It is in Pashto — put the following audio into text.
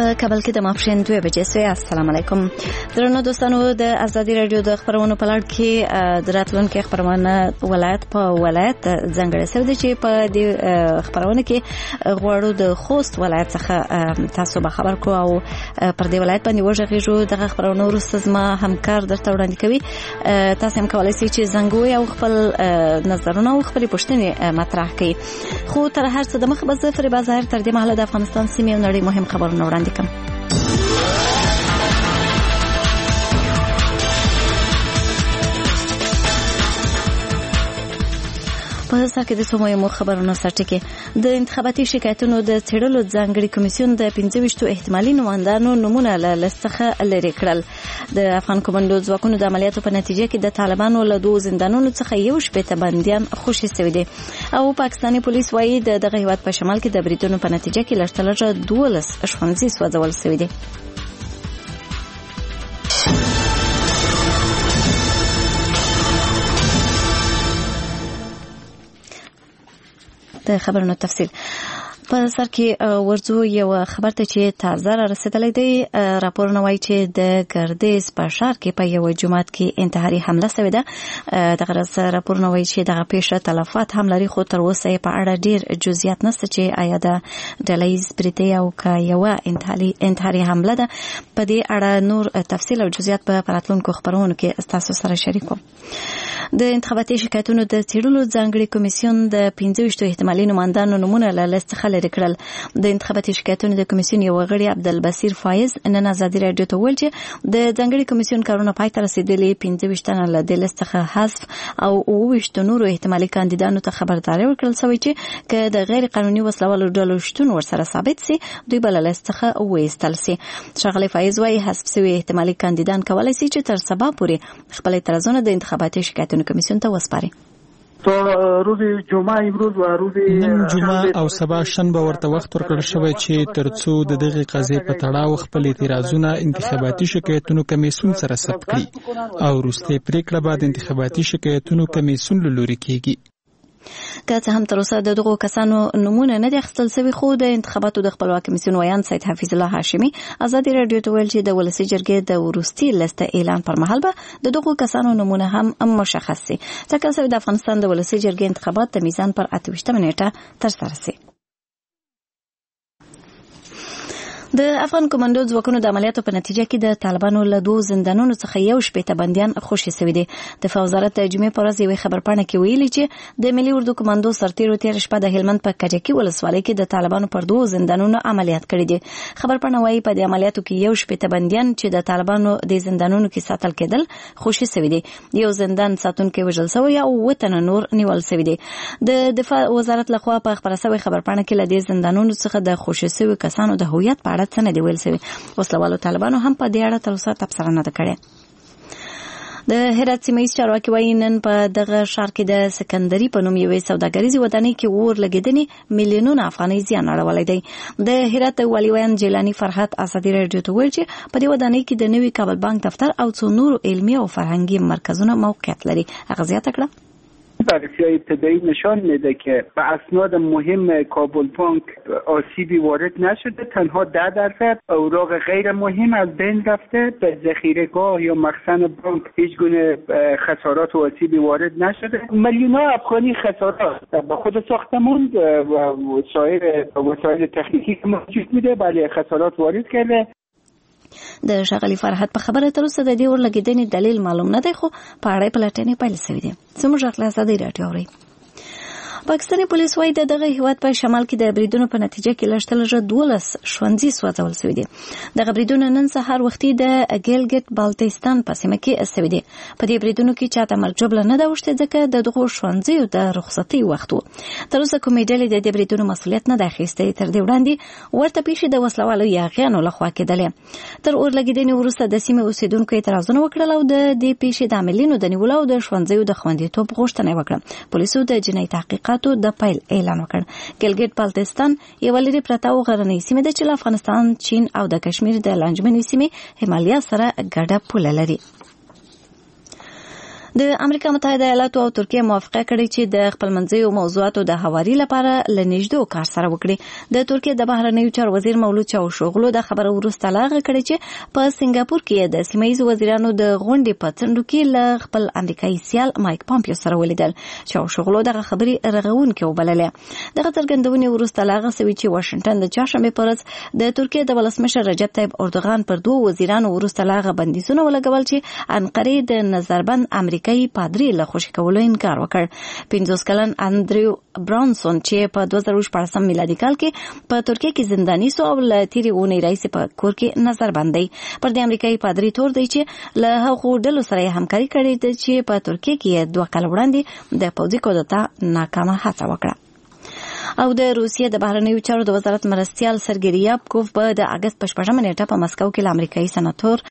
په کابل کې د ماپښین 2 بجې سوی. السلام علیکم درنو دوستانو، د ازادي رادیو د خبرونو په لړ کې د راتلونکو خبرونه ولایت په ولایت ځانګړي سوي دي چې په دې خبرونه کې غواړو د خوست ولایت څخه تاسو به خبر کو او پر دې ولایت باندې وژغېږو. دغه خبرونه وروسته زما همکار درته وړاندې کوي. تاسو هم کولای شئ چې زنګ ووهئ او خپل نظرونه او خپلې پوښتنې مطرح کړئ. خو تر هر څه دمخه به زه فریبا ظاهر تر دې مهاله د افغانستان سیمې او نړۍ مهم خبرونه وړاندې کوم. په ساکه د سمو خبرونو سرټکي د انتخاباتي شکایتونو د څېړلو ځانګړي کمیسیون د 25 احتمالي نمایندانو نمونه له لستخه لري کړل. د افغان کمانډو ځواکونو د عملیاتو په نتیجه کې د طالبانو له 2 زندانونو څخه یو شپېته بنديان خوشي شوي دي او پاکستاني پولیس وايي دغه هیواد په شمال کې د بریدونو په نتیجه کې لږترلږه 12 ښوونځي سوځول شوي دي. د خبرونو تفصیل په سر کې ورځو یو خبر ته چې تازه را رسیدلې دی. راپورونه وايي چې د ګردیز په ښار کې په یو جماعت کې انتحاري حمله شوې ده. دغه راپورونه وايي چې دغه پیښه تلفات هم لري، خو تر اوسه په اړه ډیر جزئیات نشته چې آیا د ډلهییز بریدي او که یو انتحاري حمله ده. په دې اړه نور تفصیل او جزئیات په راتلونکو خبرونو کې تاسو سره شریکوم. د انتخاباتي شکایتونو د څېړلو ځانګړي کمیسیون د 25 احتمالي نمایندانو نمونه له لستخه لري کړل. د انتخاباتي شکایتونو د کمیسیون یو غړي عبدالبصیر فایز نن ازادي رادیو ته ویل چې د ځانګړي کمیسیون کارونه پای ته رسیدلي. 25 تنه له د لستخه حذف او 20 نورو احتمالي کاندیدانو ته خبرداري ورکړل شوې چې که د غیر قانوني وسلوالو ډلو شتون ورسره ثابت سي دوی بل لستخه وایستل سي. ښاغلی فایز وايي حذف شوي احتمالي کاندیدان کولای شي چې تر سبا پورې خپل اعتراضونه د انتخاباتي شکایتونو کمیسیون ته وسپاري. روز جمعه امروز و روز نن جمعه او سبا شنبه ورته وخت ورکړل شوی چې ترڅو د دغه قضیې په تړاو خپل اعتراضونه انتخاباتي شکایتونو کمیسیون سره ثبت کړي او وروستۍ پریکړه بعد انتخاباتي شکایتونو کمیسیون له لوري کیږي. که څه هم تر اوسه د دغو کسانو نمونه نه دي اخیستل شوي، خو د انتخاباتو د خپلواک کمیسیون ویان سید حفیظ الله هاشمي ازادي رادیو ته ویل چې د ولسي جرګې د وروستي لسته اعلان پر مهال به د دغو کسانو نمونه هم مشخص شي. ټاکل شوی د افغانستان د ولسي جرګې انتخابات د میزان پر 28 نیټه ترسره شي. د افغان کمانډو ځواکونو د عملیاتو په نتیجه کې د طالبانو له 2 زندانونو څخه یو شپېته بنديان خوشي شوي دي. دفاع وزارت د جمعې په ورځ یوې خبرپاڼه کې ویلي چې د ملي اردو کمانډو سرتیرو تېره شپه د هلمند په کجکي ولسوالۍ کې د طالبانو پر 2 زندانونو عملیات کړي دي. خبرپاڼه وايي په دې عملیاتو کې یو شپېته بنديان چې د طالبانو د زندانونو کې ساتل کېدل خوشي شوي دي. یو زندان ساتونکی وژل شوی او 7 تنه نور نیول شوي دي. د دفاع وزارت لخوا په خبره شوی خبرپاڼه کې له دې زندانونو څخه د خوشي شوي کسانو د هویت په اړه څه نه دی ویل شوی. وسلوالو طالبانو هم په دې اړه تر اوسه تبصره نه ده کړې. د هرات سیمه ییز چارواکي وايي نن په دغه ښار کې د سکندري په نوم یوې سوداګریزې ودانۍ کې اور لګېدنې میلیونونه افغانۍ زیان اړولی دی. د هرات د والي ویان جیلاني فرحت ازادي رادیو ته ویل چې په دې ودانۍ کې د نوي کابل بانک دفتر او څو نورو علمي او فرهنګي مرکزونه موقعیت لري. هغه زیاته کړه بررسی ابتدایی نشان میده که به اسناد مهم کابل بانک آسیبی وارد نشده، تنها 10% اوراق غیر مهم از بین رفته. به ذخیره‌گاه یا مخزن بانک هیچ گونه خسارات و آسیبی وارد نشده. میلیون‌ها افغانی خسارات به خود ساختمان و سایر وسایل تکنیکی که موجود بوده بله خسارات وارد کرده. د ښاغلي فرحت په خبره تر اوسه د دې اور لګېدنې دلیل معلوم نه دی، خو په اړه پلټنې پیل شوې دي. زموږ غږ له ازادي رادیو اورئ. پاکستاني پولیس وايي د دغه هیواد په شمال کې د بریدونو په نتیجه کې لږترلږه 12 ښوونځي سوځول شوي دي. دغه بریدونه نن سهار وختي د ګیلګټ بالتیستان په سیمه کې شوي دي. په دې بریدونو کې چاته مرګ ژوبله نه ده اوښتې ځکه د دغو ښوونځیو د رخصتۍ وخت و. تر اوسه کومې ډلې د دې بریدونو مسؤلیت نه ده اخیستی. تر دې وړاندې ورته پیښې د وسلوالو یاغیانو لخوا کېدلې. تر اور لګېدنې وروسته د سیمې اوسېدونکو اعتراضونه وکړل او د دې پیښې د عاملینو د نیولو او د ښوونځیو د خوندیتوب غوښتنه وکړه. پولیسو د جنایي تحقیقاتو د پیل اعلان وکړ. ګیلګټ بالتیستان یو لري پرته او غرنۍ سیمه ده چې له افغانستان، چین او د کشمیر د لانجمنې سیمې همالیا سره ګډه پوله لري. د امریکا متحده ایالاتو او ترکیه موافقه کړې چې د خپلمنځیو موضوعاتو د هواري لپاره لنیږدو کار سره وکړي. د ترکیه د بهرنیو چارو وزیر مولود چاوشوغلو د خبرو وروسته لاغه کړې چې په سنگاپور کې د سیمه ییزو وزیرانو د غونډې په څنډو کې له خپل امریکایي سیال مایک پامپیو سره ولیدل. چاوشوغلو دغه خبرې رغونکې وبللې. دغه څرګندونې وروسته لاغه سوي چې واشنگټن د چهارشنبې په ورځ د ترکیه د ولسمشر رجب طیب اردوغان پر دوه وزیرانو وروسته لاغه بندیزونه ولګول چې انقرې د نظربند امریکایي پادری له خوشی کولو انکار وکړ. 50 کلن اندریو برانسون چې په 2014 میلادي کال کې په ترکیه کې زنداني سو او له تیرې اونۍ راهیسې په کور کې نظربند دی. پر دې امریکایي پادری تور دی چې له هغو ډلو سره همکاري کړې ده چې په ترکیه کې 2 کال وړاندې د پوځي کودتا ناکامه هڅه وکړه. او د روسیې د بهرنیو چارو د وزارت مرستیال سرګی ریابکوف په د اگست په 8 نیټه په مسکو کې د امریکایي سناتور